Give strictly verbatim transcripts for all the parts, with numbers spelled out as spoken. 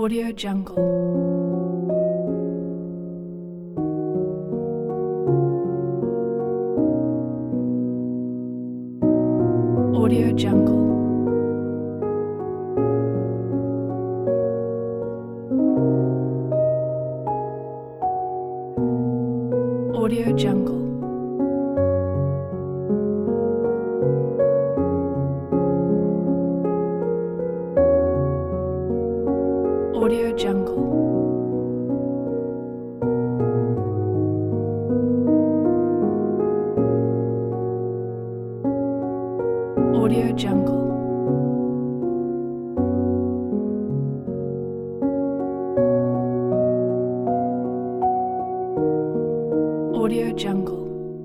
Audio Jungle. Audio Jungle. Audio Jungle. Audio Jungle. Audio Jungle. Audio Jungle.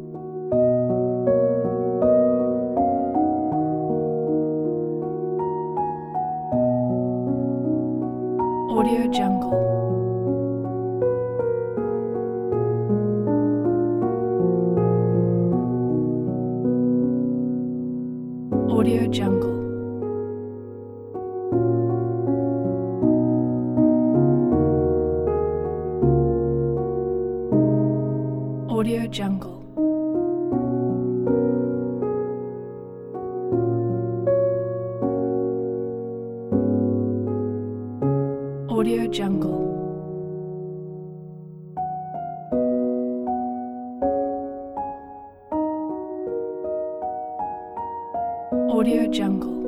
Audio Jungle. Audio Jungle. Audio Jungle. Audio Jungle. Audio Jungle.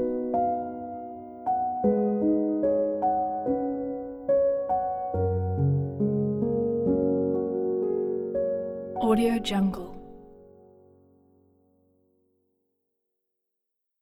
Audio Jungle.